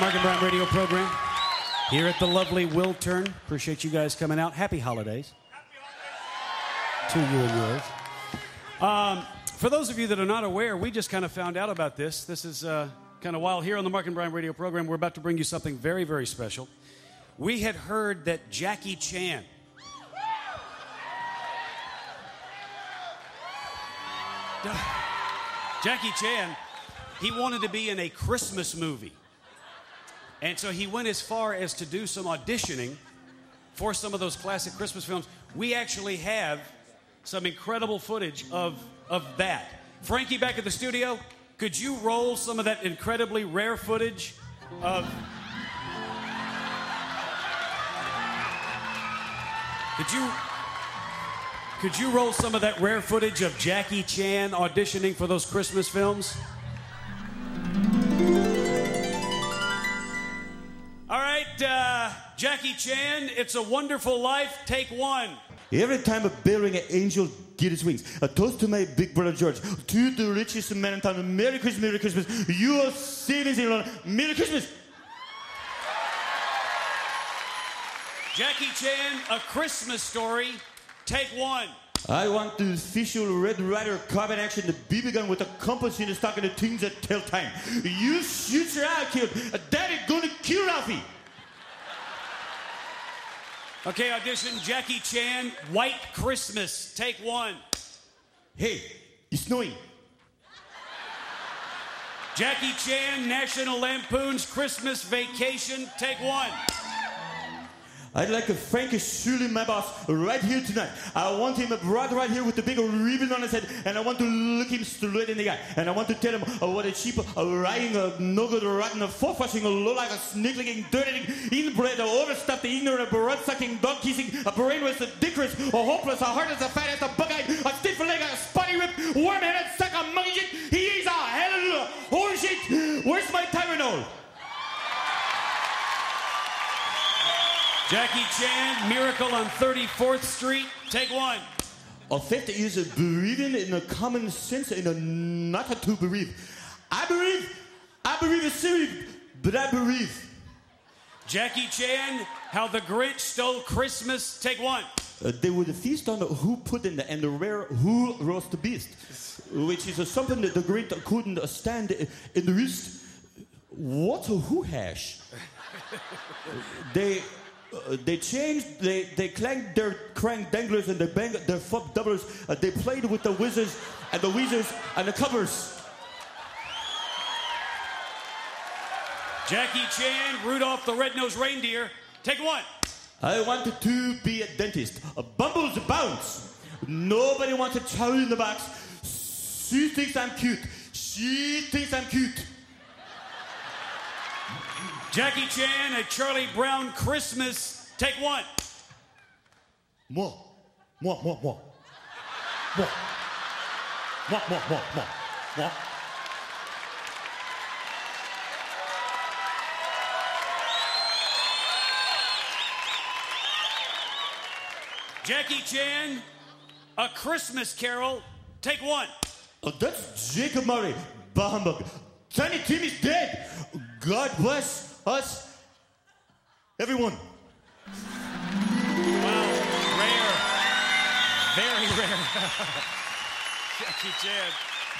Mark and Brian radio program here at the lovely Wiltern. Appreciate you guys coming out. Happy holidays. To you and yours. For those of you that are not aware, we just kind of found out about this. This is kind of wild. Here on the Mark and Brian radio program, we're about to bring you something very, very special. We had heard that Jackie Chan he wanted to be in a Christmas movie. And so he went as far as to do some auditioning for some of those classic Christmas films. We actually have some incredible footage of that. Frankie, back at the studio, could you roll some of that incredibly rare footage of... Could you roll some of that rare footage of Jackie Chan auditioning for those Christmas films? All right, Jackie Chan, It's a Wonderful Life, take one. Every time a bearing an angel get his wings, a toast to my big brother George, to the richest man in town, Merry Christmas, Merry Christmas, you are saving Zealand, Merry Christmas. Jackie Chan, A Christmas Story, take one. I want the official Red Ryder carbine action, the BB gun with a compass in the stock and the things that tell time. You shoot your eye, kid. Daddy gonna kill Ralphie. Okay, audition Jackie Chan, White Christmas, take one. Hey, it's snowing. Jackie Chan, National Lampoon's Christmas Vacation, take one. I'd like a Frank Shirley, my boss, right here tonight. I want him brought right here with the big ribbon on his head, and I want to look him straight in the eye. And I want to tell him what a cheap, lying, no good, rotten, fork-washing, low-like, snake-licking, dirty, inbred, overstuffed, ignorant, blood-sucking, dog-kissing, a brainless, a dickrous, a hopeless, a heartless, a fat-ass, a bug-eyed, a stiff-leg, a spotty-ripped, worm-headed, suck a monkey shit. He is a hallelujah. Holy shit. Where's my Tylenol? Jackie Chan, Miracle on 34th Street, take one. A faith is a believing in a common sense and a not to believe. I believe it's serious, but I believe. Jackie Chan, How the Grinch Stole Christmas, take one. They would feast on who put in the rare who roast the beast, which is something that the Grinch couldn't stand in the wrist. What a who hash. They changed, they clanked their crank danglers and they banged their fuck doublers. They played with the wizards and the weezers and the covers. Jackie Chan, Rudolph the Red-Nosed Reindeer, take one. I wanted to be a dentist. A Bumbles bounce. Nobody wants a child in the box. She thinks I'm cute. She thinks I'm cute. Jackie Chan, A Charlie Brown Christmas, take one. Moi. Jackie Chan, A Christmas Carol, take one. That's Jacob Murray. Bah humbug. Tiny Tim is dead. God bless us, everyone. Wow, rare. Very rare. Jackie Chan.